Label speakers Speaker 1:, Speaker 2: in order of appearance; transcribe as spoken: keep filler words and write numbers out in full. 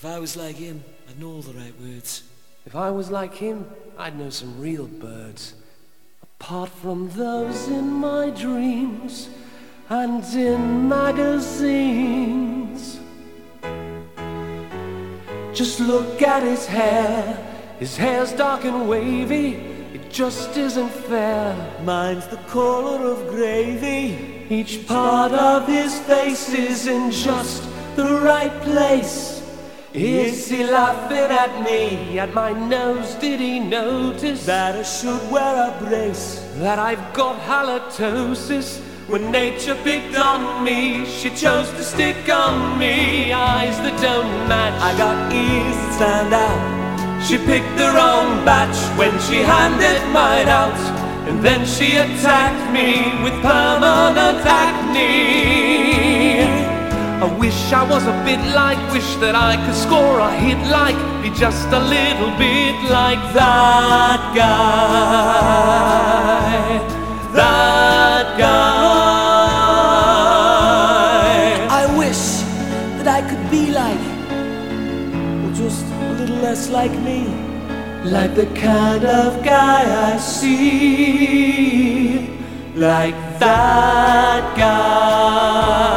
Speaker 1: If I was like him, I'd know all the right words.
Speaker 2: If I was like him, I'd know some real birds. Apart from those in my dreams and in magazines. Just look at his hair. His hair's dark and wavy. It just isn't fair.
Speaker 1: Mine's the color of gravy.
Speaker 2: Each part of his face is in just the right place. Is he laughing at me, at my nose? Did he notice
Speaker 1: that I should wear a brace?
Speaker 2: That I've got halitosis? When nature picked on me, she chose to stick on me eyes that don't match.
Speaker 1: I got ears that stand out.
Speaker 2: She picked the wrong batch when she handed mine out. And then she attacked me with permanent acne. I wish I was a bit like, wish that I could score a hit like, be just a little bit like that guy, that guy.
Speaker 1: I wish that I could be like, or just a little less like me,
Speaker 2: like the kind of guy I see, like that guy.